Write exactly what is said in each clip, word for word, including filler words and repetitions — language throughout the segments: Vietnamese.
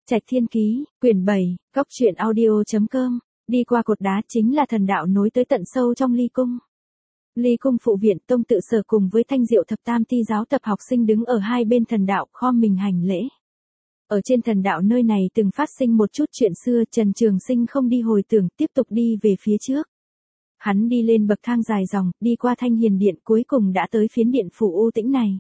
Trạch Thiên Ký, quyển bảy, góc truyện audio.com, đi qua cột đá chính là thần đạo nối tới tận sâu trong ly cung. Ly cung phụ viện Tông Tự Sở cùng với Thanh Diệu thập tam ti giáo tập học sinh đứng ở hai bên thần đạo khom mình hành lễ. Ở trên thần đạo nơi này từng phát sinh một chút chuyện xưa, Trần Trường Sinh không đi hồi tưởng, tiếp tục đi về phía trước. Hắn đi lên bậc thang dài dòng, đi qua Thanh Hiền Điện, cuối cùng đã tới phiến điện phủ u tĩnh này.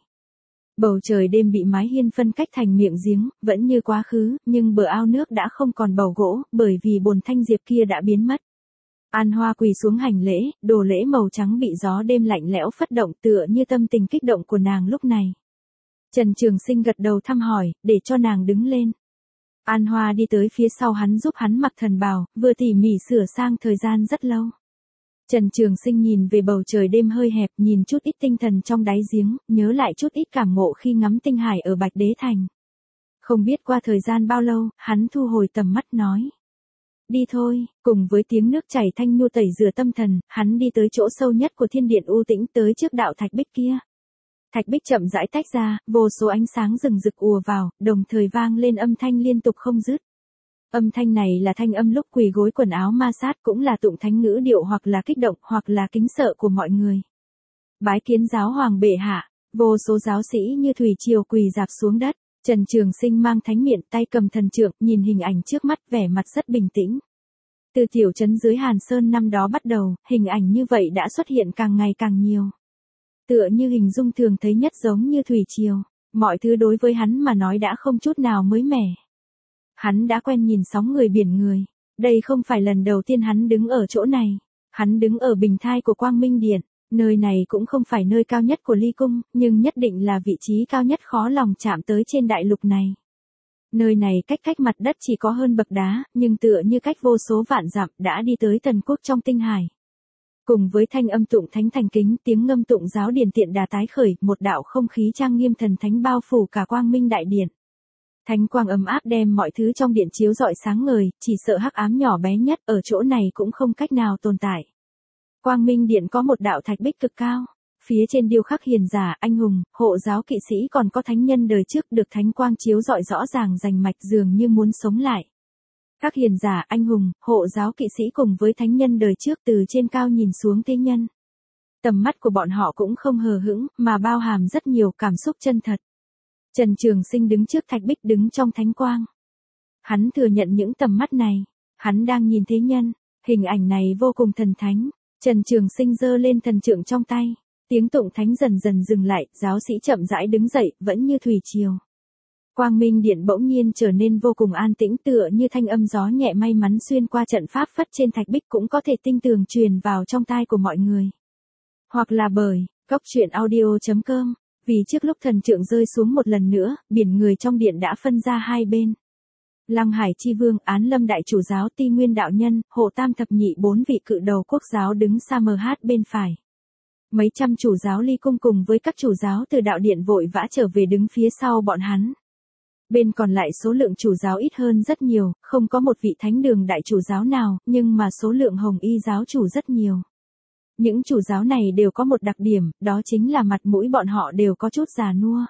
Bầu trời đêm bị mái hiên phân cách thành miệng giếng, vẫn như quá khứ, nhưng bờ ao nước đã không còn bầu gỗ, bởi vì bồn thanh diệp kia đã biến mất. An Hoa quỳ xuống hành lễ, đồ lễ màu trắng bị gió đêm lạnh lẽo phất động, tựa như tâm tình kích động của nàng lúc này. Trần Trường Sinh gật đầu thăm hỏi, để cho nàng đứng lên. An Hoa đi tới phía sau hắn giúp hắn mặc thần bào, vừa tỉ mỉ sửa sang thời gian rất lâu. Trần Trường Sinh nhìn về bầu trời đêm hơi hẹp, nhìn chút ít tinh thần trong đáy giếng, nhớ lại chút ít cảm ngộ khi ngắm tinh hải ở Bạch Đế Thành. Không biết qua thời gian bao lâu, hắn thu hồi tầm mắt nói. Đi thôi, cùng với tiếng nước chảy thanh nhu tẩy rửa tâm thần, hắn đi tới chỗ sâu nhất của thiên điện u tĩnh, tới trước đạo thạch bích kia. Thạch bích chậm rãi tách ra, vô số ánh sáng rừng rực ùa vào, đồng thời vang lên âm thanh liên tục không dứt. Âm thanh này là thanh âm lúc quỳ gối quần áo ma sát, cũng là tụng thánh ngữ điệu, hoặc là kích động, hoặc là kính sợ của mọi người. Bái kiến giáo hoàng bệ hạ, vô số giáo sĩ như thủy triều quỳ rạp xuống đất. Trần Trường Sinh mang thánh miện, tay cầm thần trượng, nhìn hình ảnh trước mắt, vẻ mặt rất bình tĩnh. Từ tiểu trấn dưới Hàn Sơn năm đó bắt đầu, hình ảnh như vậy đã xuất hiện càng ngày càng nhiều. Tựa như hình dung thường thấy nhất, giống như thủy triều, mọi thứ đối với hắn mà nói đã không chút nào mới mẻ. Hắn đã quen nhìn sóng người biển người, đây không phải lần đầu tiên hắn đứng ở chỗ này. Hắn đứng ở bình thai của Quang Minh Điện, nơi này cũng không phải nơi cao nhất của ly cung, nhưng nhất định là vị trí cao nhất khó lòng chạm tới trên đại lục này. Nơi này cách cách mặt đất chỉ có hơn bậc đá, nhưng tựa như cách vô số vạn dặm đã đi tới thần quốc trong tinh hải. Cùng với thanh âm tụng thánh thành kính, tiếng ngâm tụng giáo điển tiện đà tái khởi, một đạo không khí trang nghiêm thần thánh bao phủ cả Quang Minh đại điện. Thánh quang ấm áp đem mọi thứ trong điện chiếu rọi sáng ngời, chỉ sợ hắc ám nhỏ bé nhất ở chỗ này cũng không cách nào tồn tại. Quang Minh Điện có một đạo thạch bích cực cao, phía trên điêu khắc hiền giả, anh hùng, hộ giáo kỵ sĩ, còn có thánh nhân đời trước được thánh quang chiếu rọi rõ ràng rành mạch, dường như muốn sống lại. Các hiền giả, anh hùng, hộ giáo kỵ sĩ cùng với thánh nhân đời trước từ trên cao nhìn xuống thế nhân. Tầm mắt của bọn họ cũng không hờ hững, mà bao hàm rất nhiều cảm xúc chân thật. Trần Trường Sinh đứng trước thạch bích, đứng trong thánh quang. Hắn thừa nhận những tầm mắt này, hắn đang nhìn thế nhân, hình ảnh này vô cùng thần thánh. Trần Trường Sinh giơ lên thần trượng trong tay, tiếng tụng thánh dần dần dừng lại, giáo sĩ chậm rãi đứng dậy, vẫn như thủy triều. Quang Minh Điện bỗng nhiên trở nên vô cùng an tĩnh, tựa như thanh âm gió nhẹ may mắn xuyên qua trận pháp phất trên thạch bích cũng có thể tinh tường truyền vào trong tai của mọi người. Hoặc là bởi, góc truyện audio.com, vì trước lúc thần trượng rơi xuống một lần nữa, biển người trong điện đã phân ra hai bên. Lăng Hải Chi Vương, Án Lâm Đại Chủ Giáo, Ti Nguyên Đạo Nhân, Hộ Tam Thập Nhị, bốn vị cự đầu quốc giáo đứng xa mh bên phải. Mấy trăm chủ giáo ly cung cùng với các chủ giáo từ đạo điện vội vã trở về đứng phía sau bọn hắn. Bên còn lại số lượng chủ giáo ít hơn rất nhiều, không có một vị thánh đường đại chủ giáo nào, nhưng mà số lượng hồng y giáo chủ rất nhiều. Những chủ giáo này đều có một đặc điểm, đó chính là mặt mũi bọn họ đều có chút già nua.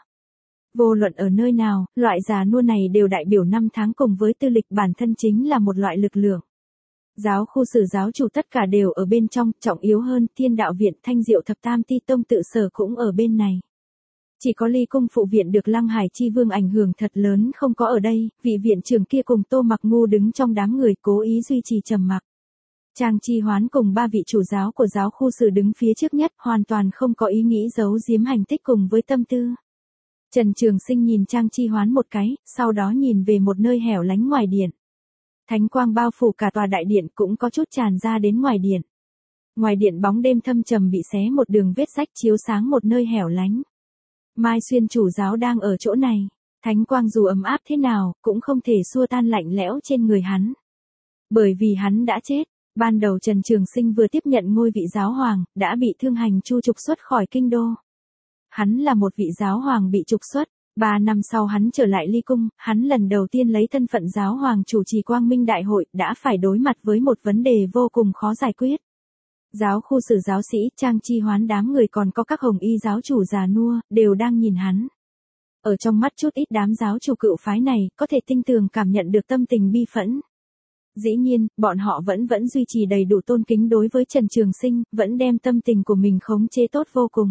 Vô luận ở nơi nào, loại già nua này đều đại biểu năm tháng cùng với tư lịch bản thân chính là một loại lực lượng. Giáo khu sử giáo chủ tất cả đều ở bên trong, trọng yếu hơn, Thiên Đạo Viện, Thanh Diệu thập tam ti, Tông Tự Sở cũng ở bên này. Chỉ có ly cung phụ viện được Lăng Hải Chi Vương ảnh hưởng thật lớn không có ở đây, vị viện trưởng kia cùng Tô Mặc Ngu đứng trong đám người cố ý duy trì trầm mặc. Trang Chi Hoán cùng ba vị chủ giáo của giáo khu sử đứng phía trước nhất, hoàn toàn không có ý nghĩ giấu giếm hành tích cùng với tâm tư. Trần Trường Sinh nhìn Trang Chi Hoán một cái, sau đó nhìn về một nơi hẻo lánh ngoài điện. Thánh quang bao phủ cả tòa đại điện, cũng có chút tràn ra đến ngoài điện. Ngoài điện bóng đêm thâm trầm bị xé một đường vết rách chiếu sáng một nơi hẻo lánh. Mai Xuyên chủ giáo đang ở chỗ này, thánh quang dù ấm áp thế nào, cũng không thể xua tan lạnh lẽo trên người hắn. Bởi vì hắn đã chết, ban đầu Trần Trường Sinh vừa tiếp nhận ngôi vị giáo hoàng, đã bị thương hành chu trục xuất khỏi kinh đô. Hắn là một vị giáo hoàng bị trục xuất, ba năm sau hắn trở lại ly cung, hắn lần đầu tiên lấy thân phận giáo hoàng chủ trì Quang Minh Đại hội, đã phải đối mặt với một vấn đề vô cùng khó giải quyết. Giáo khu sử giáo sĩ, Trang Chi Hoán đám người còn có các hồng y giáo chủ già nua, đều đang nhìn hắn. Ở trong mắt chút ít đám giáo chủ cựu phái này, có thể tinh tường cảm nhận được tâm tình bi phẫn. Dĩ nhiên, bọn họ vẫn vẫn duy trì đầy đủ tôn kính đối với Trần Trường Sinh, vẫn đem tâm tình của mình khống chế tốt vô cùng.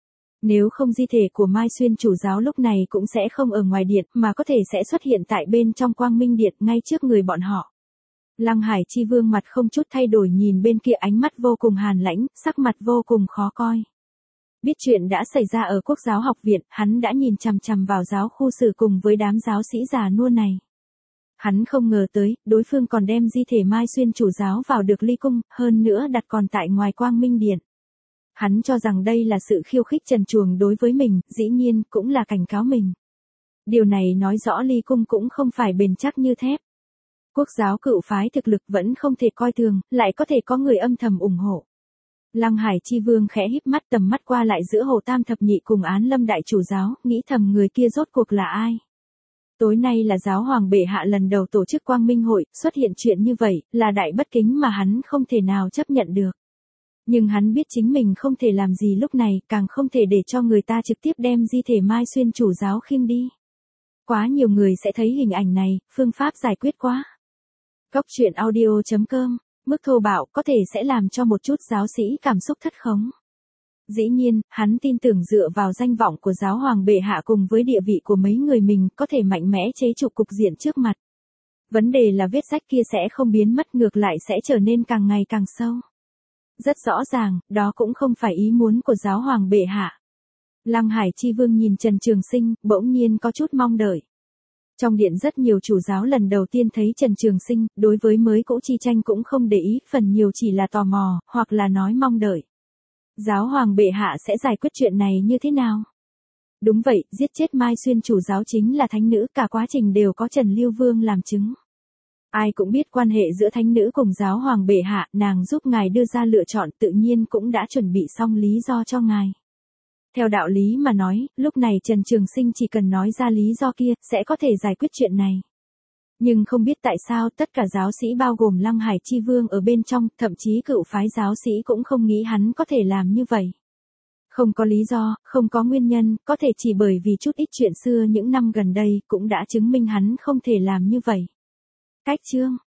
Nếu không di thể của Mai Xuyên chủ giáo lúc này cũng sẽ không ở ngoài điện mà có thể sẽ xuất hiện tại bên trong Quang Minh Điện ngay trước người bọn họ. Lăng Hải Chi Vương mặt không chút thay đổi nhìn bên kia, ánh mắt vô cùng hàn lãnh, sắc mặt vô cùng khó coi. Biết chuyện đã xảy ra ở Quốc giáo học viện, hắn đã nhìn chằm chằm vào giáo khu sử cùng với đám giáo sĩ già nua này. Hắn không ngờ tới, đối phương còn đem di thể Mai Xuyên chủ giáo vào được ly cung, hơn nữa đặt còn tại ngoài Quang Minh Điện. Hắn cho rằng đây là sự khiêu khích trần truồng đối với mình, dĩ nhiên cũng là cảnh cáo mình. Điều này nói rõ ly cung cũng không phải bền chắc như thép. Quốc giáo cựu phái thực lực vẫn không thể coi thường, lại có thể có người âm thầm ủng hộ. Lăng Hải Chi Vương khẽ híp mắt, tầm mắt qua lại giữa Hồ Tam Thập Nhị cùng Án Lâm Đại chủ giáo, nghĩ thầm người kia rốt cuộc là ai. Tối nay là giáo hoàng bệ hạ lần đầu tổ chức Quang Minh hội, xuất hiện chuyện như vậy, là đại bất kính mà hắn không thể nào chấp nhận được. Nhưng hắn biết chính mình không thể làm gì lúc này, càng không thể để cho người ta trực tiếp đem di thể Mai Xuyên chủ giáo khiêng đi. Quá nhiều người sẽ thấy hình ảnh này, phương pháp giải quyết quá. Cóc truyện audio chấm com, mức thô bạo có thể sẽ làm cho một chút giáo sĩ cảm xúc thất khống. Dĩ nhiên, hắn tin tưởng dựa vào danh vọng của giáo hoàng bệ hạ cùng với địa vị của mấy người mình có thể mạnh mẽ chế trụ cục diện trước mặt. Vấn đề là viết sách kia sẽ không biến mất, ngược lại sẽ trở nên càng ngày càng sâu. Rất rõ ràng, đó cũng không phải ý muốn của giáo hoàng bệ hạ. Lăng Hải Chi Vương nhìn Trần Trường Sinh, bỗng nhiên có chút mong đợi. Trong điện rất nhiều chủ giáo lần đầu tiên thấy Trần Trường Sinh, đối với mới cũ chi tranh cũng không để ý, phần nhiều chỉ là tò mò, hoặc là nói mong đợi. Giáo hoàng bệ hạ sẽ giải quyết chuyện này như thế nào? Đúng vậy, giết chết Mai Xuyên chủ giáo chính là thánh nữ, cả quá trình đều có Trần Lưu Vương làm chứng. Ai cũng biết quan hệ giữa thánh nữ cùng giáo hoàng bệ hạ, nàng giúp ngài đưa ra lựa chọn, tự nhiên cũng đã chuẩn bị xong lý do cho ngài. Theo đạo lý mà nói, lúc này Trần Trường Sinh chỉ cần nói ra lý do kia, sẽ có thể giải quyết chuyện này. Nhưng không biết tại sao tất cả giáo sĩ bao gồm Lăng Hải Chi Vương ở bên trong, thậm chí cựu phái giáo sĩ cũng không nghĩ hắn có thể làm như vậy. Không có lý do, không có nguyên nhân, có thể chỉ bởi vì chút ít chuyện xưa những năm gần đây cũng đã chứng minh hắn không thể làm như vậy. Cách chương